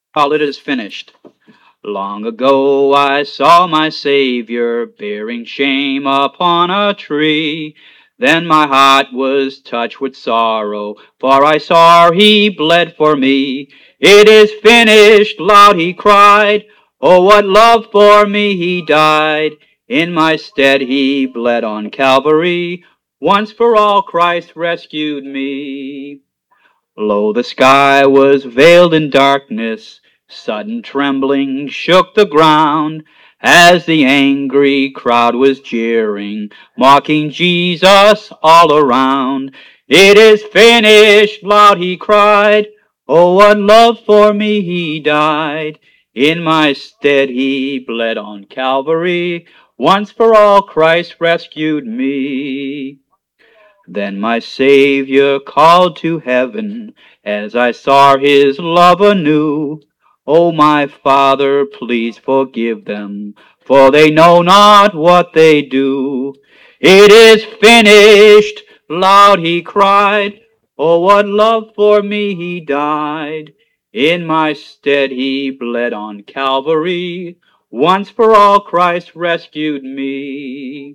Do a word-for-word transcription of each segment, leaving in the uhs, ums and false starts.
All it is finished. Long ago I saw my Savior bearing shame upon a tree. Then my heart was touched with sorrow, for I saw he bled for me. It is finished, loud he cried. Oh, what love for me he died. In my stead he bled on Calvary. Once for all Christ rescued me. Lo, the sky was veiled in darkness. Sudden trembling shook the ground as the angry crowd was jeering, mocking Jesus all around. It is finished, loud he cried. Oh, what love for me he died. In my stead he bled on Calvary. Once for all Christ rescued me. Then my Savior called to heaven as I saw his love anew. O my Father, please forgive them, for they know not what they do. It is finished, loud he cried. Oh, what love for me he died. In my stead he bled on Calvary. Once for all Christ rescued me.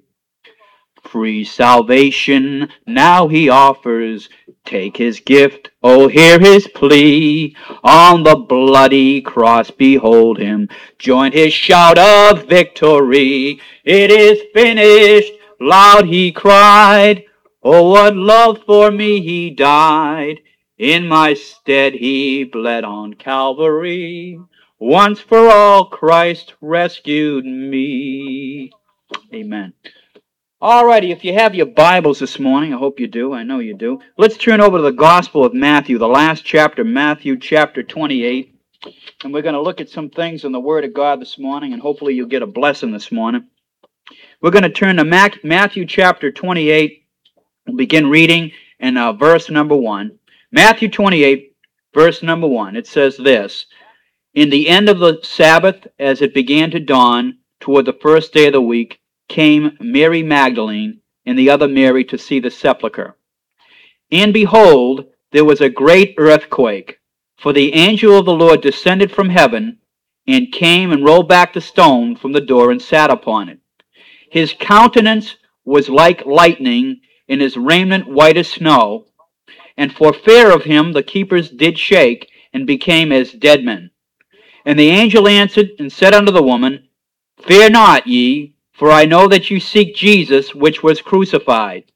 Free salvation now he offers. Take his gift, oh hear his plea. On the bloody cross behold him, join his shout of victory. It is finished, loud he cried. Oh, what love for me he died. In my stead he bled on Calvary. Once for all Christ rescued me. Amen. Alrighty, if you have your Bibles this morning, I hope you do, I know you do. Let's turn over to the Gospel of Matthew, the last chapter, Matthew chapter twenty-eight. And we're going to look at some things in the Word of God this morning, and hopefully you'll get a blessing this morning. We're going to turn to Matthew chapter twenty-eight. We'll begin reading in uh, verse number one. Matthew twenty-eight, verse number one. It says this: In the end of the Sabbath, as it began to dawn, toward the first day of the week, came Mary Magdalene and the other Mary to see the sepulchre. And behold, there was a great earthquake, for the angel of the Lord descended from heaven, and came and rolled back the stone from the door and sat upon it. His countenance was like lightning, and his raiment white as snow. And for fear of him the keepers did shake, and became as dead men. And the angel answered and said unto the woman, Fear not ye, for I know that you seek Jesus, which was crucified.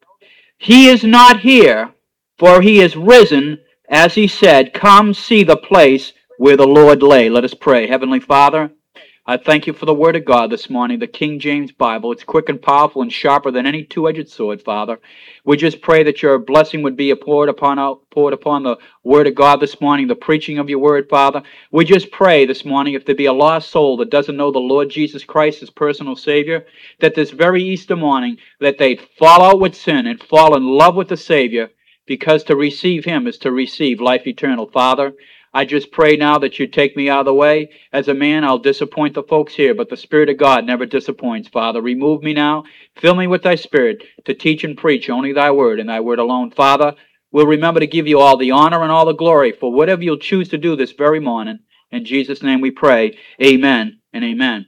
He is not here, for he is risen, as he said. Come see the place where the Lord lay. Let us pray. Heavenly Father, I thank you for the Word of God this morning, the King James Bible. It's quick and powerful and sharper than any two-edged sword, Father. We just pray that your blessing would be poured upon, poured upon the Word of God this morning, the preaching of your Word, Father. We just pray this morning, if there be a lost soul that doesn't know the Lord Jesus Christ as personal Savior, that this very Easter morning, that they'd fall out with sin and fall in love with the Savior, because to receive him is to receive life eternal, Father. I just pray now that you take me out of the way. As a man, I'll disappoint the folks here, but the Spirit of God never disappoints, Father. Remove me now. Fill me with thy Spirit to teach and preach only thy word and thy word alone. Father, we'll remember to give you all the honor and all the glory for whatever you'll choose to do this very morning. In Jesus' name we pray. Amen and amen.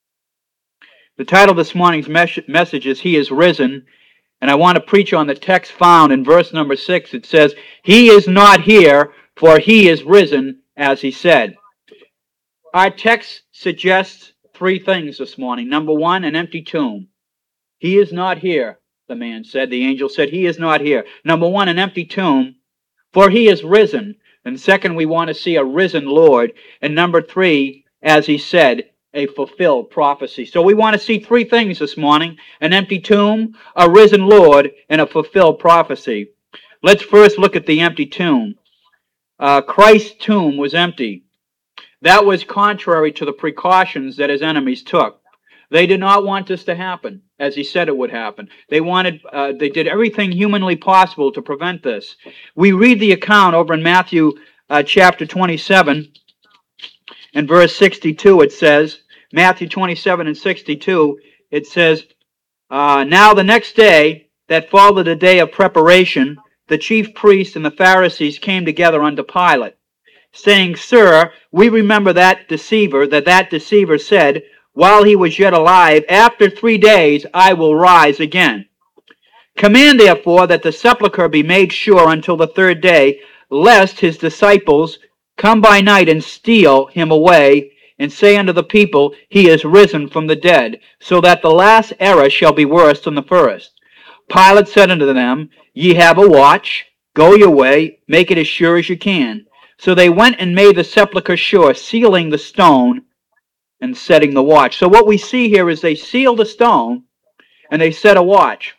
The title of this morning's mes- message is He is Risen. And I want to preach on the text found in verse number six. It says, He is not here, for he is risen, as he said. Our text suggests three things this morning. Number one, an empty tomb. He is not here, the man said. The angel said, he is not here. Number one, an empty tomb, for he is risen. And second, we want to see a risen Lord. And number three, as he said, a fulfilled prophecy. So we want to see three things this morning: an empty tomb, a risen Lord, and a fulfilled prophecy. Let's first look at the empty tomb. Uh, Christ's tomb was empty. That was contrary to the precautions that his enemies took. They did not want this to happen, as he said it would happen. They wanted, uh, they did everything humanly possible to prevent this. We read the account over in Matthew uh, chapter twenty-seven, and verse sixty-two. It says, Matthew twenty-seven and sixty-two. It says, uh, Now the next day that followed the day of preparation, the chief priests and the Pharisees came together unto Pilate, saying, Sir, we remember that deceiver, that that deceiver said, while he was yet alive, after three days I will rise again. Command therefore that the sepulchre be made sure until the third day, lest his disciples come by night and steal him away, and say unto the people, He is risen from the dead, so that the last error shall be worse than the first. Pilate said unto them, Ye have a watch, go your way, make it as sure as you can. So they went and made the sepulchre sure, sealing the stone and setting the watch. So what we see here is they sealed the stone and they set a watch.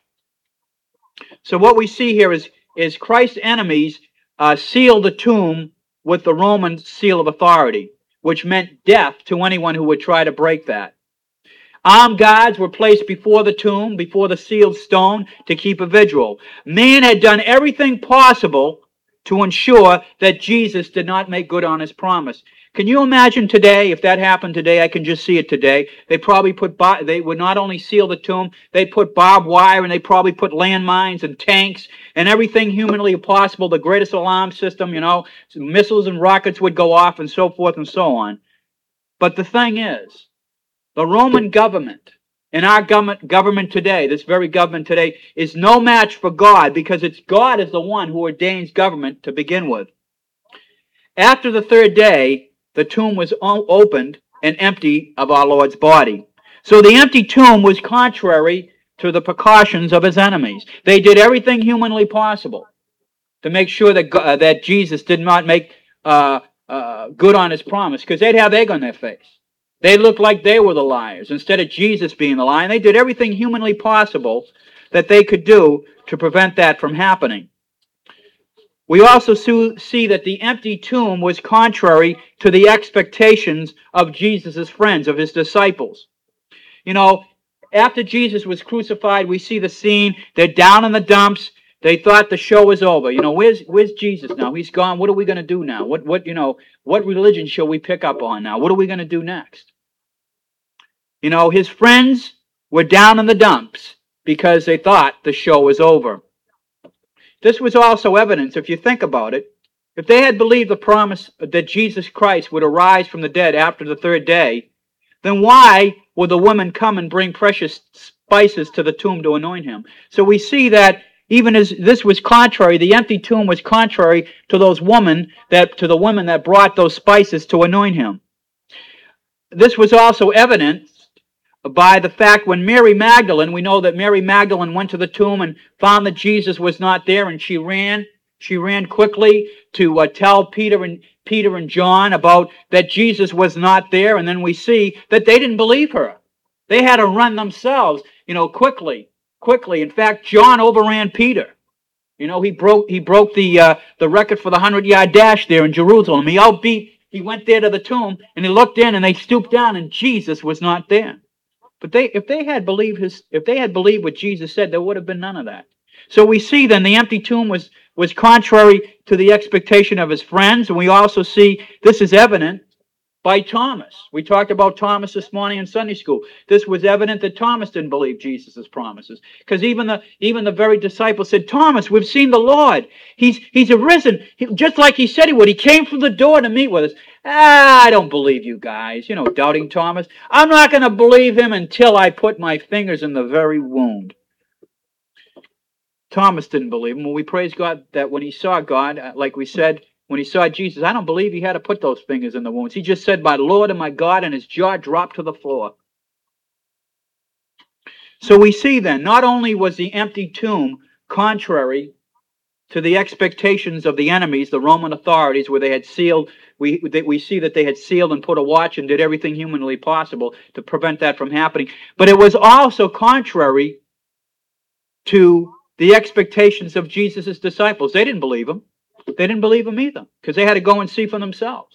So what we see here is, is Christ's enemies uh, sealed the tomb with the Roman seal of authority, which meant death to anyone who would try to break that. Armed guards were placed before the tomb, before the sealed stone, to keep a vigil. Man had done everything possible to ensure that Jesus did not make good on his promise. Can you imagine today, if that happened today, I can just see it today, they probably put, they would not only seal the tomb, they put barbed wire, and they probably put landmines and tanks and everything humanly possible, the greatest alarm system, you know, missiles and rockets would go off and so forth and so on. But the thing is, the Roman government, and our government, government today, this very government today, is no match for God, because it's God is the one who ordains government to begin with. After the third day, the tomb was opened and empty of our Lord's body. So the empty tomb was contrary to the precautions of his enemies. They did everything humanly possible to make sure that, uh, that Jesus did not make uh, uh, good on his promise, because they'd have egg on their face. They looked like they were the liars instead of Jesus being the liar. And they did everything humanly possible that they could do to prevent that from happening. We also see that the empty tomb was contrary to the expectations of Jesus' friends, of his disciples. You know, after Jesus was crucified, we see the scene. They're down in the dumps. They thought the show was over. You know, where's where's Jesus now? He's gone. What are we going to do now? What what you know? What religion shall we pick up on now? What are we going to do next? You know, his friends were down in the dumps because they thought the show was over. This was also evidence, if you think about it, if they had believed the promise that Jesus Christ would arise from the dead after the third day, then why would the women come and bring precious spices to the tomb to anoint him? So we see that even as this was contrary, the empty tomb was contrary to those women that to the women that brought those spices to anoint him. This was also evident by the fact when Mary Magdalene, we know that Mary Magdalene went to the tomb and found that Jesus was not there, and she ran. She ran quickly to uh, tell Peter and Peter and John about that Jesus was not there, and then we see that they didn't believe her. They had to run themselves, you know, quickly, quickly. In fact, John overran Peter. You know, he broke he broke the uh, the record for the hundred-yard dash there in Jerusalem. He outbeat. He went there to the tomb and he looked in, and they stooped down, and Jesus was not there. But they, if they had believed his, if they had believed what Jesus said, there would have been none of that. So we see then the empty tomb was was contrary to the expectation of his friends, and we also see this is evident by Thomas. We talked about Thomas this morning in Sunday school. This was evident that Thomas didn't believe Jesus' promises, because even the even the very disciples said, "Thomas, we've seen the Lord. He's he's arisen, he, just like he said he would. He came from the door to meet with us." Ah, I don't believe you guys. You know, doubting Thomas. I'm not going to believe him until I put my fingers in the very wound. Thomas didn't believe him. Well, we praise God that when he saw God, like we said, when he saw Jesus, I don't believe he had to put those fingers in the wounds. He just said, "My Lord and my God," and his jaw dropped to the floor. So we see then, not only was the empty tomb contrary to the expectations of the enemies, the Roman authorities, where they had sealed, we, we see that they had sealed and put a watch and did everything humanly possible to prevent that from happening. But it was also contrary to the expectations of Jesus' disciples. They didn't believe him. They didn't believe him either, because they had to go and see for themselves.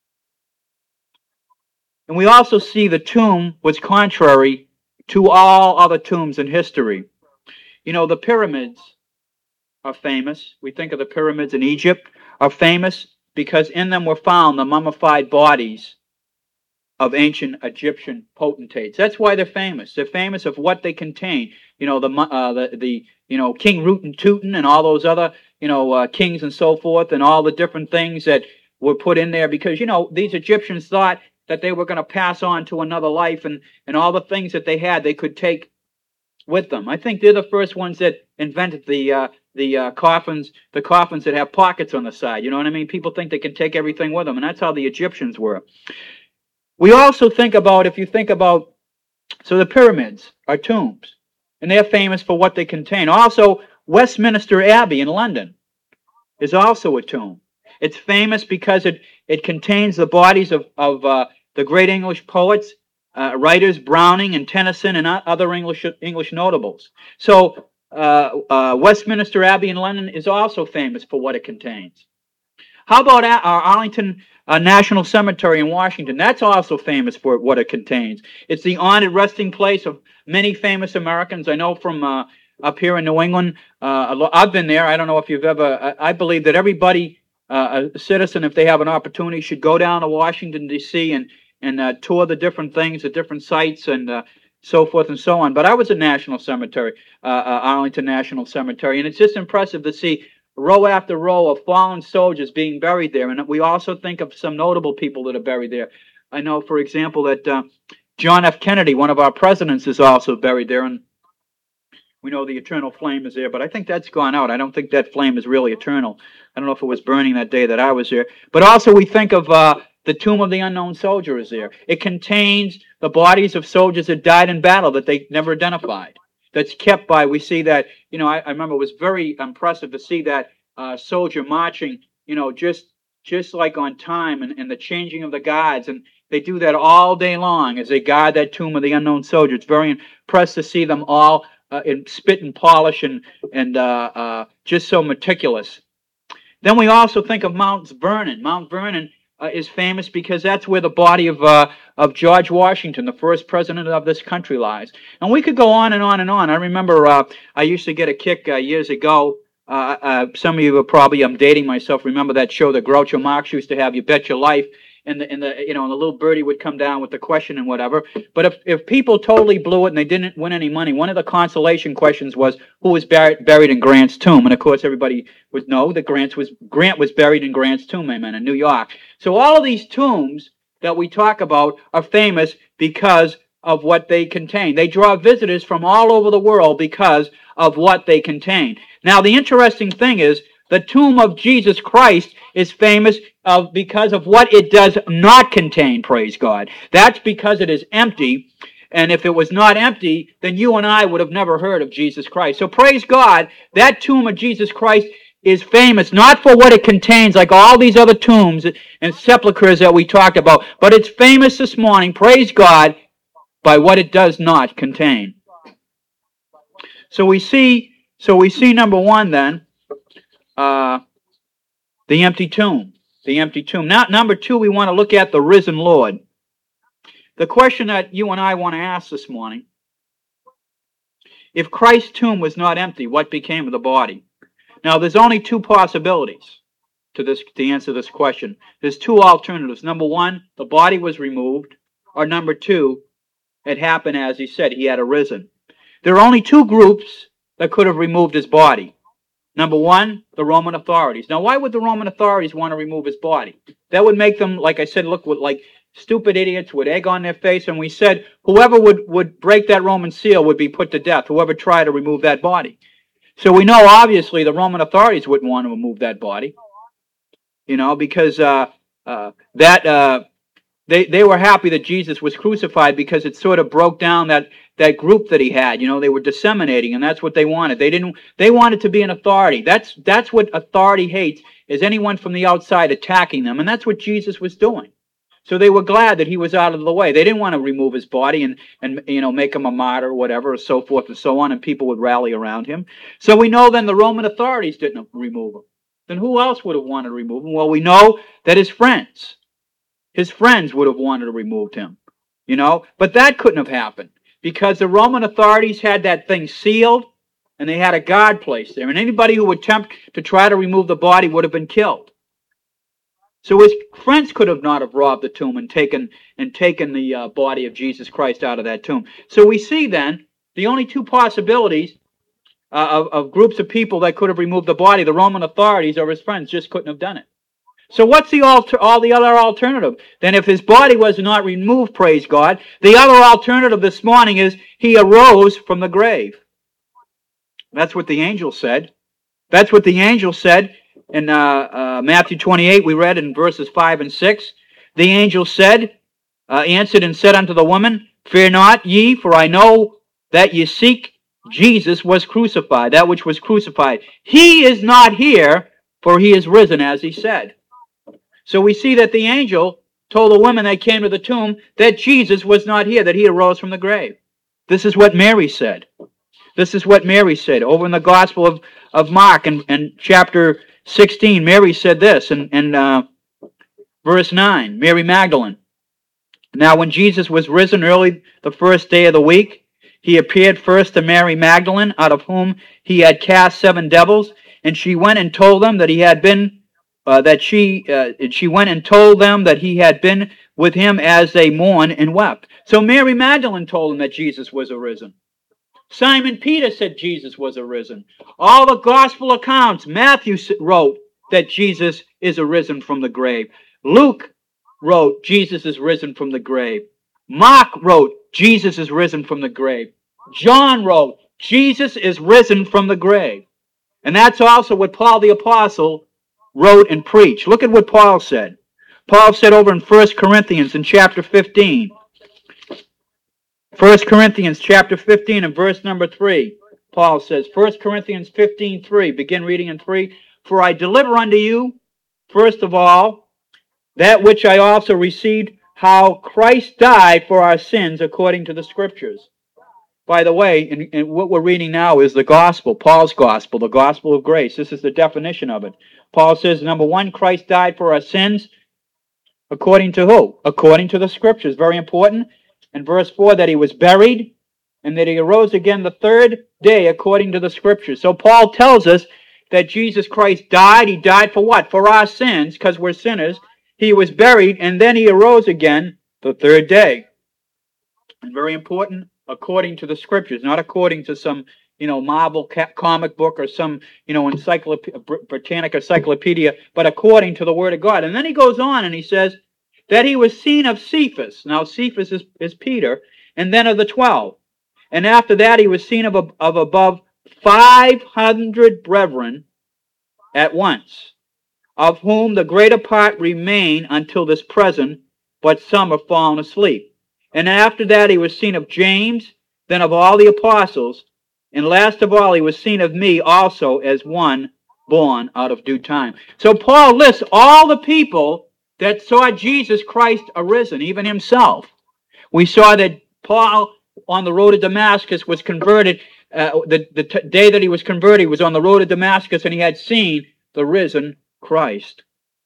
And we also see the tomb was contrary to all other tombs in history. You know, the pyramids are famous. We think of the pyramids in Egypt are famous because in them were found the mummified bodies of ancient Egyptian potentates. That's why they're famous. They're famous of what they contain. You know, the uh, the, the you know King Rootin' Tootin' and all those other you know uh, kings and so forth, and all the different things that were put in there because, you know, these Egyptians thought that they were going to pass on to another life, and, and all the things that they had they could take with them. I think they're the first ones that invented the uh, the uh, coffins, the coffins that have pockets on the side. You know what I mean? People think they can take everything with them, and that's how the Egyptians were. We also think about, if you think about, so the pyramids are tombs, and they're famous for what they contain. Also, Westminster Abbey in London is also a tomb. It's famous because it, it contains the bodies of, of uh, the great English poets, uh, writers, Browning and Tennyson and other English, English notables. So uh, uh, Westminster Abbey in London is also famous for what it contains. How about uh, Arlington uh, National Cemetery in Washington? That's also famous for what it contains. It's the honored resting place of many famous Americans. I know from uh, up here in New England, uh, I've been there. I don't know if you've ever, I, I believe that everybody, uh, a citizen, if they have an opportunity, should go down to Washington, D C and, and uh, tour the different things, the different sites, and uh, so forth and so on. But I was at National Cemetery, uh, uh, Arlington National Cemetery, and it's just impressive to see row after row of fallen soldiers being buried there. And we also think of some notable people that are buried there. I know, for example, that uh, John F. Kennedy, one of our presidents, is also buried there, and we know the eternal flame is there, but I think that's gone out. I don't think that flame is really eternal. I don't know if it was burning that day that I was there. But also we think of uh, the Tomb of the Unknown Soldier is there. It contains the bodies of soldiers that died in battle that they never identified. That's kept by, we see that, you know, I, I remember it was very impressive to see that uh, soldier marching, you know, just just like on time, and, and the changing of the guards. And they do that all day long as they guard that Tomb of the Unknown Soldier. It's very impressed to see them all Uh, in spit and polish and, and uh, uh, just so meticulous. Then we also think of Mount Vernon. Mount Vernon uh, is famous because that's where the body of, uh, of George Washington, the first president of this country, lies. And we could go on and on and on. I remember uh, I used to get a kick uh, years ago. Uh, uh, some of you are probably, I'm dating myself, remember that show that Groucho Marx used to have, You Bet Your Life. And the, and the, you know, and the little birdie would come down with the question and whatever. But if, if people totally blew it and they didn't win any money, one of the consolation questions was who was buried, buried in Grant's tomb. And of course, everybody would know that Grant was, Grant was buried in Grant's tomb, amen, in New York. So all of these tombs that we talk about are famous because of what they contain. They draw visitors from all over the world because of what they contain. Now, the interesting thing is, the tomb of Jesus Christ is famous uh, because of what it does not contain, praise God. That's because it is empty, and if it was not empty, then you and I would have never heard of Jesus Christ. So praise God, that tomb of Jesus Christ is famous not for what it contains like all these other tombs and sepulchres that we talked about, but it's famous this morning, praise God, by what it does not contain. So we see, so we see number one then, Uh, the empty tomb. The empty tomb. Now, number two, we want to look at the risen Lord. The question that you and I want to ask this morning, if Christ's tomb was not empty, what became of the body? Now, there's only two possibilities to this to answer this question. There's two alternatives. Number one, the body was removed, or number two, it happened as he said, he had arisen. There are only two groups that could have removed his body. Number one, the Roman authorities. Now, why would the Roman authorities want to remove his body? That would make them, like I said, look like stupid idiots with egg on their face. And we said whoever would, would break that Roman seal would be put to death, whoever tried to remove that body. So we know, obviously, the Roman authorities wouldn't want to remove that body, you know, because uh, uh, that uh, they, they were happy that Jesus was crucified because it sort of broke down that that group that he had. You know, they were disseminating, and that's what they wanted. They didn't. They wanted to be an authority. That's that's what authority hates, is anyone from the outside attacking them, and that's what Jesus was doing. So they were glad that he was out of the way. They didn't want to remove his body and and you know make him a martyr or whatever, or so forth and so on, and people would rally around him. So we know then the Roman authorities didn't remove him. Then who else would have wanted to remove him? Well, we know that his friends, his friends would have wanted to remove him. You know, but that couldn't have happened, because the Roman authorities had that thing sealed, and they had a guard placed there. And anybody who would attempt to try to remove the body would have been killed. So his friends could have not have robbed the tomb and taken and taken the uh, body of Jesus Christ out of that tomb. So we see then the only two possibilities uh, of, of groups of people that could have removed the body, the Roman authorities or his friends, just couldn't have done it. So what's the alter, all the other alternative? Then if his body was not removed, praise God, the other alternative this morning is he arose from the grave. That's what the angel said. That's what the angel said in uh, uh, Matthew twenty-eight. We read in verses five and six. The angel said, uh, answered and said unto the woman, Fear not ye, for I know that ye seek Jesus was crucified, that which was crucified. He is not here, for he is risen, as he said. So we see that the angel told the women that came to the tomb that Jesus was not here, that he arose from the grave. This is what Mary said. This is what Mary said. Over in the Gospel of, of Mark, in, in chapter sixteen, Mary said this in, in uh, verse nine, Mary Magdalene. Now when Jesus was risen early the first day of the week, he appeared first to Mary Magdalene, out of whom he had cast seven devils, and she went and told them that he had been, uh, that she, uh, she went and told them that he had been with him as they mourned and wept. So Mary Magdalene told them that Jesus was arisen. Simon Peter said Jesus was arisen. All the gospel accounts, Matthew wrote that Jesus is arisen from the grave. Luke wrote Jesus is risen from the grave. Mark wrote Jesus is risen from the grave. John wrote Jesus is risen from the grave. And that's also what Paul the Apostle wrote and preached. Look at what Paul said. Paul said over in First Corinthians in chapter fifteen. First Corinthians chapter fifteen and verse number three. Paul says, First Corinthians fifteen, three. Begin reading in three. For I deliver unto you, first of all, that which I also received, how Christ died for our sins according to the Scriptures. By the way, in, in what we're reading now is the gospel, Paul's gospel, the gospel of grace. This is the definition of it. Paul says, number one, Christ died for our sins according to who? According to the Scriptures. Very important. In verse four, that he was buried and that he arose again the third day according to the Scriptures. So Paul tells us that Jesus Christ died. He died for what? For our sins, because we're sinners. He was buried, and then he arose again the third day. And very important, according to the Scriptures, not according to some, you know, Marvel comic book or some, you know, encyclopedia, Britannica encyclopedia, but according to the Word of God. And then he goes on and he says that he was seen of Cephas. Now, Cephas is, is Peter, and then of the twelve. And after that, he was seen of, of above five hundred brethren at once, of whom the greater part remain until this present, but some have fallen asleep. And after that he was seen of James, then of all the apostles, and last of all he was seen of me also as one born out of due time. So Paul lists all the people that saw Jesus Christ arisen, even himself. We saw that Paul on the road to Damascus was converted. Uh, the the t- day that he was converted, he was on the road to Damascus and he had seen the risen Christ.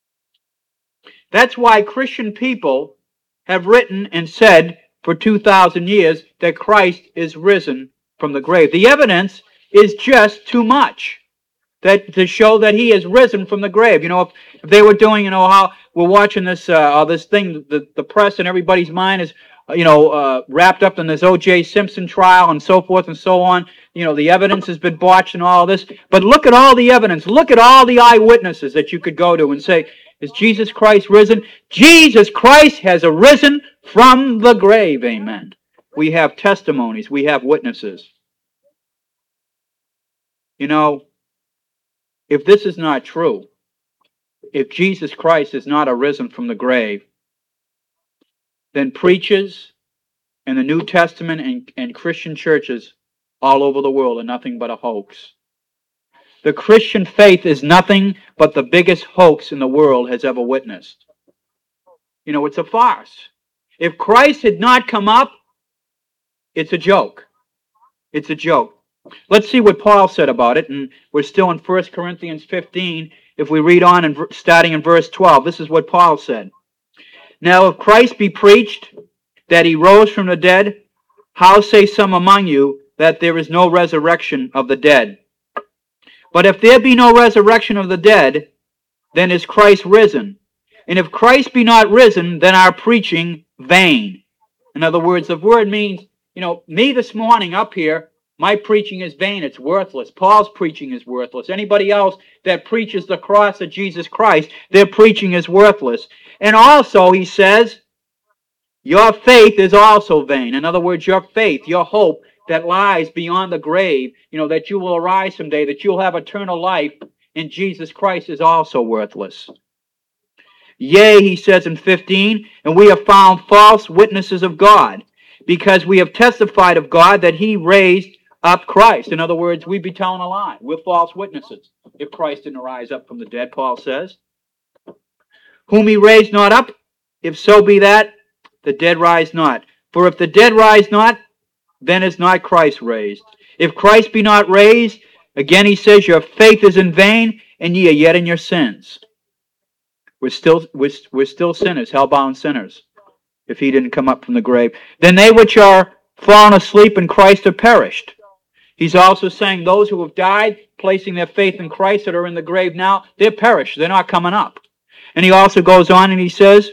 That's why Christian people have written and said for two thousand years that Christ is risen from the grave. The evidence is just too much that to show that he is risen from the grave. You know, if, if they were doing, you know, how we're watching this uh, this thing, the, the press and everybody's mind is, you know, uh, wrapped up in this O J Simpson trial and so forth and so on. You know, the evidence has been botched and all this. But look at all the evidence. Look at all the eyewitnesses that you could go to and say, is Jesus Christ risen? Jesus Christ has arisen from the grave. Amen. We have testimonies. We have witnesses. You know, if this is not true, if Jesus Christ is not arisen from the grave, then preachers in the New Testament and, and Christian churches all over the world are nothing but a hoax. The Christian faith is nothing but the biggest hoax in the world has ever witnessed. You know, it's a farce. If Christ had not come up, it's a joke. It's a joke. Let's see what Paul said about it, and we're still in First Corinthians fifteen. If we read on, and starting in verse twelve, this is what Paul said. Now, if Christ be preached that he rose from the dead, how say some among you that there is no resurrection of the dead? But if there be no resurrection of the dead, then is Christ risen. And if Christ be not risen, then our preaching vain. In other words, the word means, you know, me this morning up here, My preaching is vain. It's worthless. Paul's preaching is worthless. Anybody else that preaches the cross of Jesus Christ, their preaching is worthless. And also, he says, your faith is also vain. In other words, your faith, your hope that lies beyond the grave, you know, that you will arise someday, that you'll have eternal life in Jesus Christ is also worthless. Yea, he says in fifteen, and we have found false witnesses of God, because we have testified of God that he raised up Christ. In other words, we'd be telling a lie. We're false witnesses if Christ didn't rise up from the dead, Paul says. Whom he raised not up, if so be that the dead rise not. For if the dead rise not, then is not Christ raised. If Christ be not raised, again he says, your faith is in vain, and ye are yet in your sins. We're still, we're, we're still sinners, hell-bound sinners, if he didn't come up from the grave. Then they which are fallen asleep in Christ have perished. He's also saying those who have died, placing their faith in Christ that are in the grave now, they're perished. They're not coming up. And he also goes on and he says,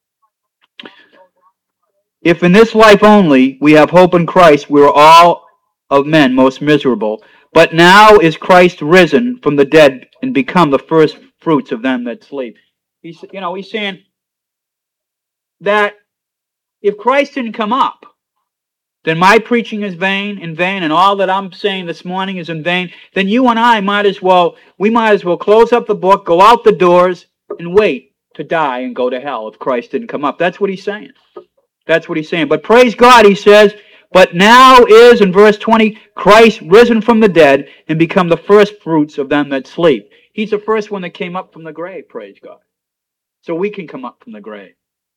if in this life only we have hope in Christ, we are all of men most miserable. But now is Christ risen from the dead and become the first fruits of them that sleep. He's, you know, he's saying that if Christ didn't come up, then my preaching is vain, in vain, and all that I'm saying this morning is in vain. Then you and I might as well, we might as well close up the book, go out the doors, and wait to die and go to hell if Christ didn't come up. That's what he's saying. That's what he's saying. But praise God, he says, but now is, in verse twenty, Christ risen from the dead and become the first fruits of them that sleep. He's the first one that came up from the grave, praise God. So we can come up from the grave.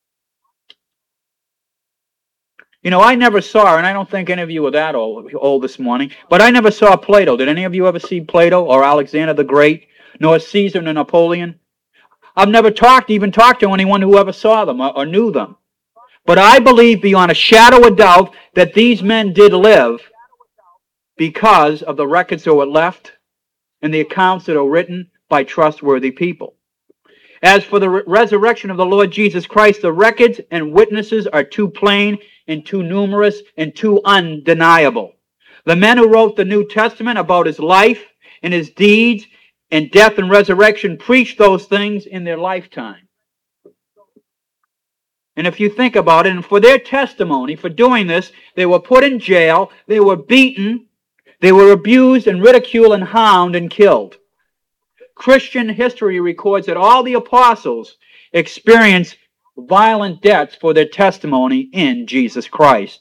You know, I never saw, and I don't think any of you were that old, old this morning, but I never saw Plato. Did any of you ever see Plato or Alexander the Great, nor Caesar nor Napoleon? I've never talked, even talked to anyone who ever saw them or, or knew them. But I believe beyond a shadow of doubt that these men did live because of the records that were left and the accounts that are written by trustworthy people. As for the re- resurrection of the Lord Jesus Christ, the records and witnesses are too plain and too numerous and too undeniable. The men who wrote the New Testament about his life and his deeds and death and resurrection preached those things in their lifetime. And if you think about it, and for their testimony for doing this, they were put in jail, they were beaten, they were abused and ridiculed and harmed and killed. Christian history records that all the apostles experienced violent deaths for their testimony in Jesus Christ.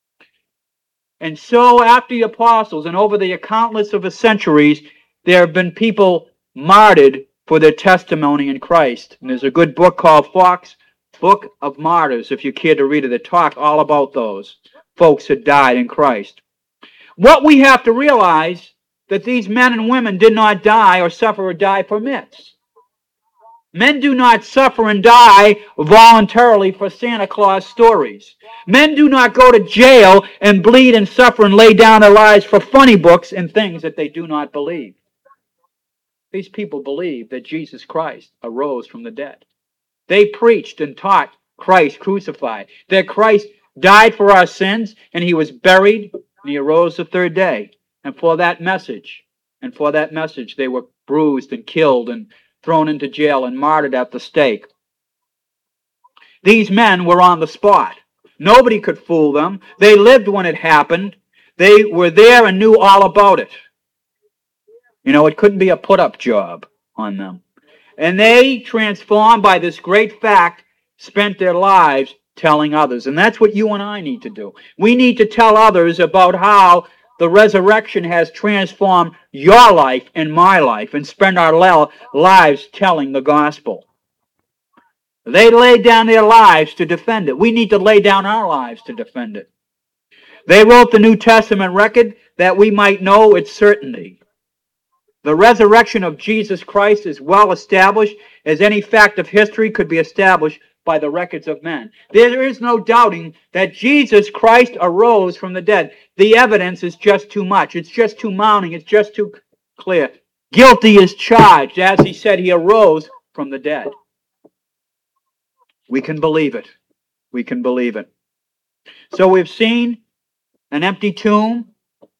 And so after the apostles and over the countless of the centuries, there have been people martyred for their testimony in Christ. And there's a good book called Fox, Book of Martyrs, if you care to read it, that talk all about those folks that died in Christ. What we have to realize that these men and women did not die or suffer or die for myths. Men do not suffer and die voluntarily for Santa Claus stories. Men do not go to jail and bleed and suffer and lay down their lives for funny books and things that they do not believe. These people believe that Jesus Christ arose from the dead. They preached and taught Christ crucified, that Christ died for our sins and he was buried and he arose the third day. And for that message, and for that message, they were bruised and killed and thrown into jail and martyred at the stake. These men were on the spot. Nobody could fool them. They lived when it happened. They were there and knew all about it. You know, it couldn't be a put-up job on them. And they, transformed by this great fact, spent their lives telling others. And that's what you and I need to do. We need to tell others about how the resurrection has transformed your life and my life, and spend our lives telling the gospel. They laid down their lives to defend it. We need to lay down our lives to defend it. They wrote the New Testament record that we might know its certainty. The resurrection of Jesus Christ is well established, as any fact of history could be established by the records of men. There is no doubting that Jesus Christ arose from the dead. The evidence is just too much. It's just too mounting. It's just too clear. Guilty is charged. As he said, he arose from the dead. We can believe it. We can believe it. So we've seen an empty tomb.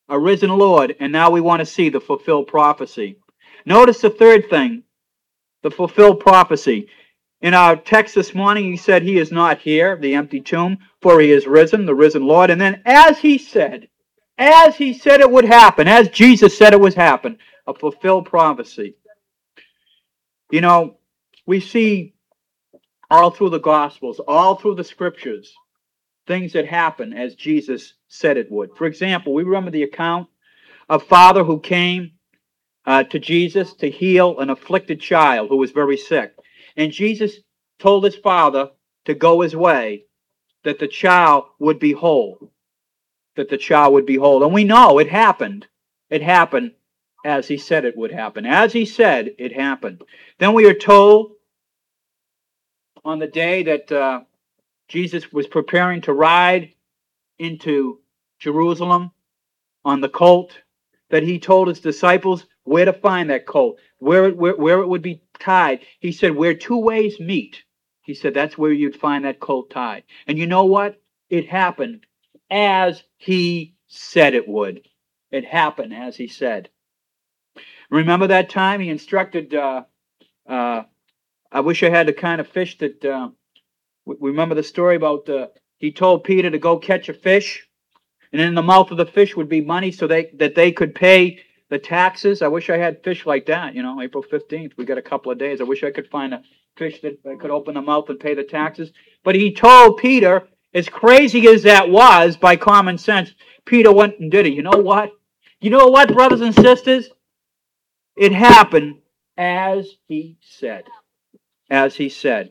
a risen Lord, and now we want to see the fulfilled prophecy. Notice the third thing, the fulfilled prophecy. In our text this morning, he said he is not here, the empty tomb, for he is risen, the risen Lord. And then as he said, as he said it would happen, as Jesus said it would happen, a fulfilled prophecy. You know, we see all through the Gospels, all through the Scriptures, things that happen as Jesus said it would. For example, we remember the account of a father who came uh, to Jesus to heal an afflicted child who was very sick. And Jesus told his father to go his way, that the child would be whole. That the child would be whole. And we know it happened. It happened as he said it would happen. As he said, it happened. Then we are told on the day that uh, Jesus was preparing to ride into Jerusalem on the colt, that he told his disciples where to find that colt, where it, where, where it would be tied. He said, where two ways meet, he said, that's where you'd find that colt tied. And you know what? It happened as he said it would. It happened as he said. Remember that time he instructed, uh, uh, I wish I had the kind of fish that, uh, we remember the story about, uh, he told Peter to go catch a fish, and in the mouth of the fish would be money so they that they could pay the taxes. I wish I had fish like that. You know, April fifteenth, we got a couple of days. I wish I could find a fish that could open the mouth and pay the taxes. But he told Peter, as crazy as that was by common sense, Peter went and did it. You know what? You know what, brothers and sisters? It happened as he said. As he said.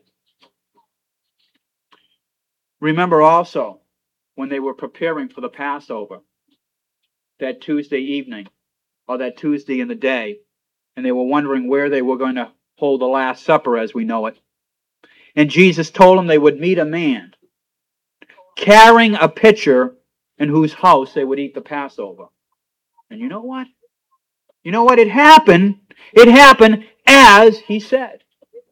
Remember also, when they were preparing for the Passover, that Tuesday evening, or that Tuesday in the day, and they were wondering where they were going to hold the Last Supper as we know it. And Jesus told them they would meet a man carrying a pitcher in whose house they would eat the Passover. And you know what? You know what? It happened. It happened as he said.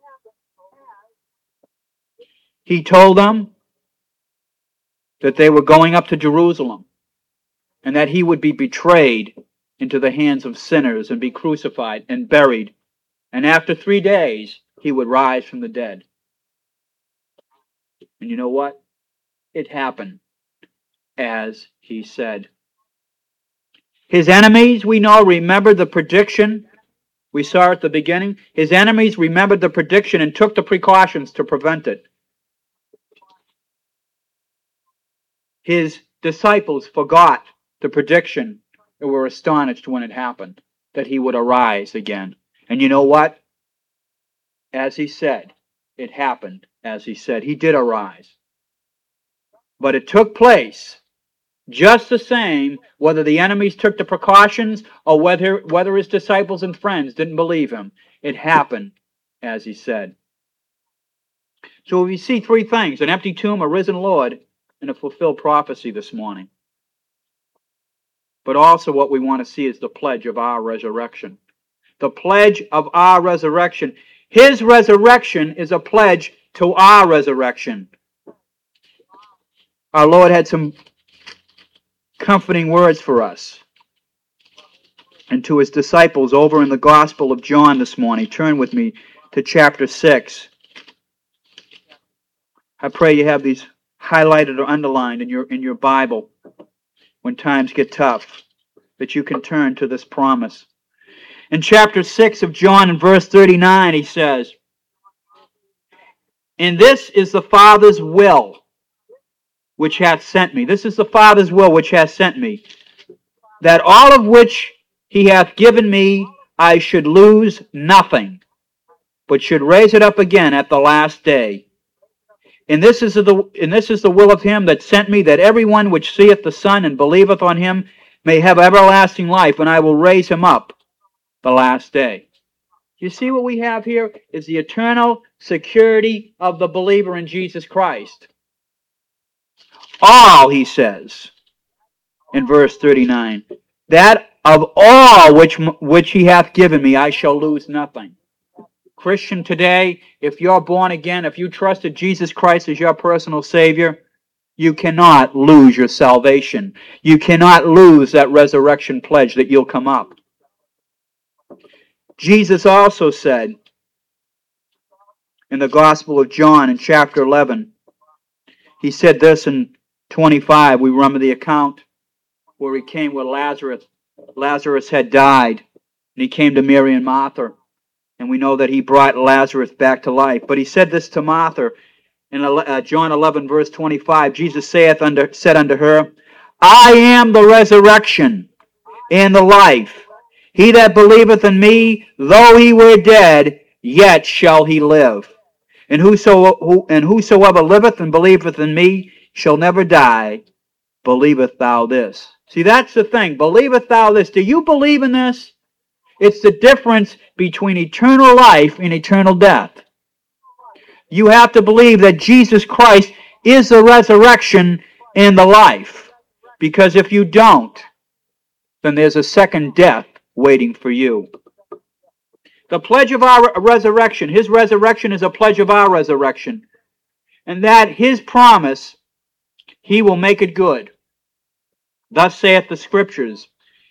He told them that they were going up to Jerusalem and that he would be betrayed into the hands of sinners and be crucified and buried. And after three days, he would rise from the dead. And you know what? It happened as he said. His enemies, we know, remembered the prediction. We saw at the beginning. His enemies remembered the prediction and took the precautions to prevent it. His disciples forgot the prediction and were astonished when it happened, that he would arise again. And you know what? As he said, it happened as he said. He did arise. But it took place just the same, whether the enemies took the precautions or whether, whether his disciples and friends didn't believe him. It happened as he said. So we see three things: an empty tomb, a risen Lord, and a fulfilled prophecy this morning. But also what we want to see is the pledge of our resurrection. The pledge of our resurrection. His resurrection is a pledge to our resurrection. Our Lord had some comforting words for us and to his disciples over in the Gospel of John this morning. Turn with me to chapter six. I pray you have these highlighted or underlined in your in your Bible when times get tough, that you can turn to this promise. In chapter six of John, in verse thirty-nine, he says, "And this is the Father's will, which hath sent me." This is the Father's will which hath sent me, "that all of which he hath given me I should lose nothing, but should raise it up again at the last day. And this is the and this is the will of him that sent me, that everyone which seeth the Son and believeth on him may have everlasting life, and I will raise him up the last day." You see what we have here is the eternal security of the believer in Jesus Christ. All, he says in verse thirty-nine, "that of all which which he hath given me I shall lose nothing." Christian, today, if you're born again, if you trusted Jesus Christ as your personal Savior, You cannot lose your salvation. You cannot lose that resurrection pledge that you'll come up. Jesus also said in the Gospel of John in chapter eleven, he said this in twenty-five. We remember the account where he came where Lazarus, Lazarus had died. And he came to Mary and Martha. And we know that he brought Lazarus back to life. But he said this to Martha in uh, John eleven, verse twenty-five. Jesus saith unto, said unto her, I am the resurrection and the life. He that believeth in me, though he were dead, yet shall he live. And, whoso, who, and whosoever liveth and believeth in me shall never die. Believeth thou this? See, that's the thing. Believeth thou this? Do you believe in this? It's the difference between eternal life and eternal death. You have to believe that Jesus Christ is the resurrection and the life. Because if you don't, then there's a second death waiting for you. The pledge of our resurrection, His resurrection is a pledge of our resurrection. And that His promise, He will make it good. Thus saith the Scriptures.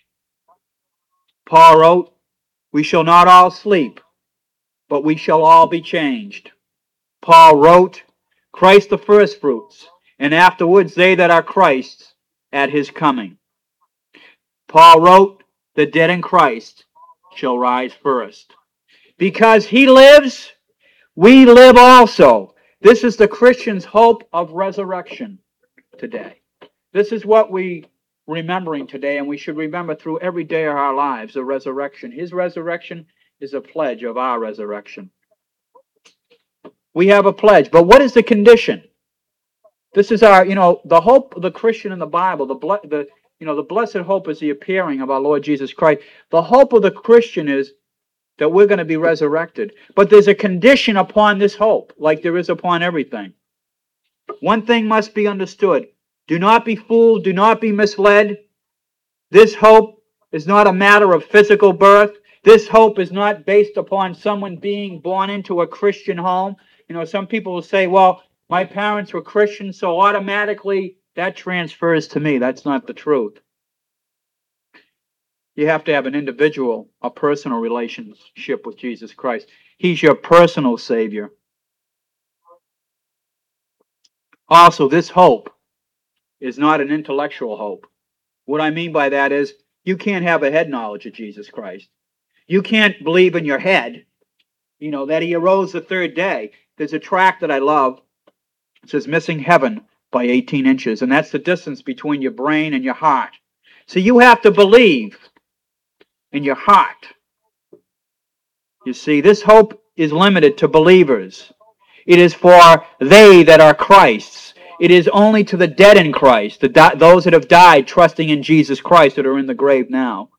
Paul wrote, we shall not all sleep, but we shall all be changed. Paul wrote, Christ the firstfruits, and afterwards they that are Christ's at His coming. Paul wrote, the dead in Christ shall rise first. Because He lives, we live also. This is the Christian's hope of resurrection today. This is what we remembering today, and we should remember through every day of our lives, the resurrection. His resurrection is a pledge of our resurrection. We have a pledge, but what is the condition? This is our, you know, the hope of the Christian in the Bible, the, the, you know, the blessed hope is the appearing of our Lord Jesus Christ. The hope of the Christian is that we're going to be resurrected. But there's a condition upon this hope, like there is upon everything. One thing must be understood. Do not be fooled. Do not be misled. This hope is not a matter of physical birth. This hope is not based upon someone being born into a Christian home. You know, some people will say, well, my parents were Christians, so automatically that transfers to me. That's not the truth. You have to have an individual, a personal relationship with Jesus Christ. He's your personal Savior. Also, this hope is not an intellectual hope. What I mean by that is, you can't have a head knowledge of Jesus Christ. You can't believe in your head, you know, that He arose the third day. There's a tract that I love. It says, Missing Heaven by eighteen inches. And that's the distance between your brain and your heart. So you have to believe in your heart. You see, this hope is limited to believers. It is for they that are Christ's. It is only to the dead in Christ, the di- those that have died trusting in Jesus Christ that are in the grave now.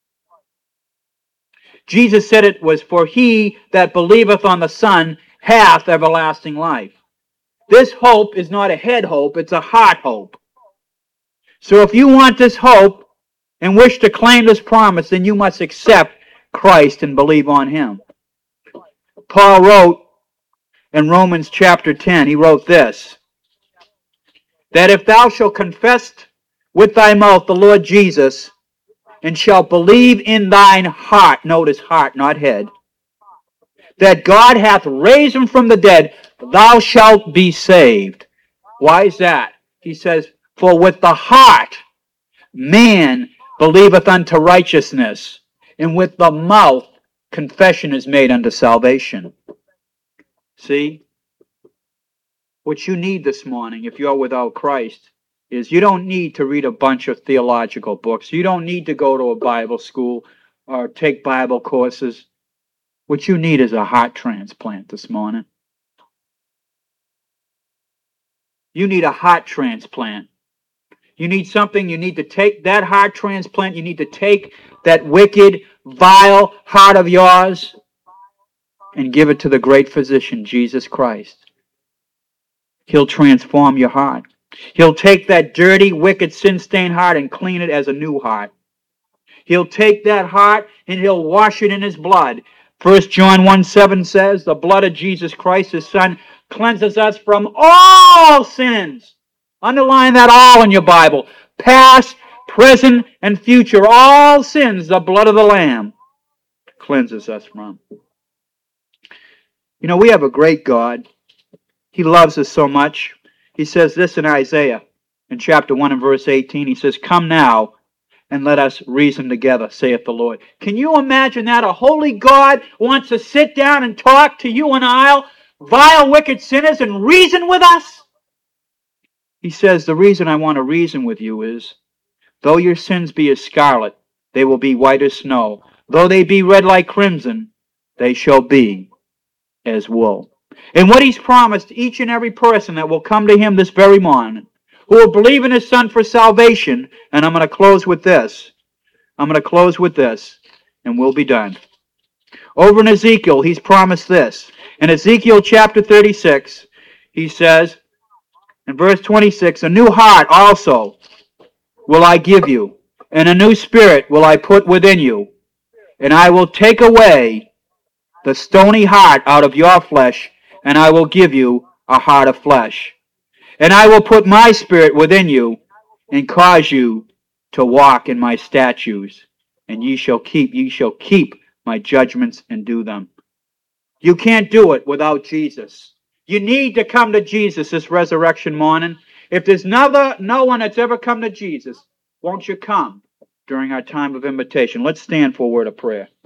Jesus said it was for he that believeth on the Son hath everlasting life. This hope is not a head hope, it's a heart hope. So if you want this hope and wish to claim this promise, then you must accept Christ and believe on Him. Paul wrote in Romans chapter ten, he wrote this, that if thou shalt confess with thy mouth the Lord Jesus, and shalt believe in thine heart, notice heart, not head, that God hath raised Him from the dead, thou shalt be saved. Why is that? He says, for with the heart man believeth unto righteousness, and with the mouth confession is made unto salvation. See? What you need this morning, if you're without Christ, is you don't need to read a bunch of theological books. You don't need to go to a Bible school or take Bible courses. What you need is a heart transplant this morning. You need a heart transplant. You need something, you need to take that heart transplant, you need to take that wicked, vile heart of yours and give it to the great physician, Jesus Christ. He'll transform your heart. He'll take that dirty, wicked, sin-stained heart and clean it as a new heart. He'll take that heart and He'll wash it in His blood. First John one seven says, the blood of Jesus Christ, His Son, cleanses us from all sins. Underline that all in your Bible. Past, present, and future. All sins the blood of the Lamb cleanses us from. You know, we have a great God. He loves us so much. He says this in Isaiah, in chapter one and verse eighteen. He says, "Come now, and let us reason together, saith the Lord." Can you imagine that? A holy God wants to sit down and talk to you and I, vile, wicked sinners, and reason with us? He says, the reason I want to reason with you is, though your sins be as scarlet, they will be white as snow. Though they be red like crimson, they shall be as wool. And what He's promised each and every person that will come to Him this very morning, who will believe in His Son for salvation, and I'm going to close with this. I'm going to close with this, and we'll be done. Over in Ezekiel, He's promised this. In Ezekiel chapter thirty-six, He says, in verse twenty-six, "A new heart also will I give you, and a new spirit will I put within you, and I will take away the stony heart out of your flesh, and I will give you a heart of flesh. And I will put my spirit within you, and cause you to walk in my statutes, and ye shall keep, ye shall keep my judgments and do them." You can't do it without Jesus. You need to come to Jesus this resurrection morning. If there's never, no one that's ever come to Jesus, won't you come during our time of invitation? Let's stand for a word of prayer.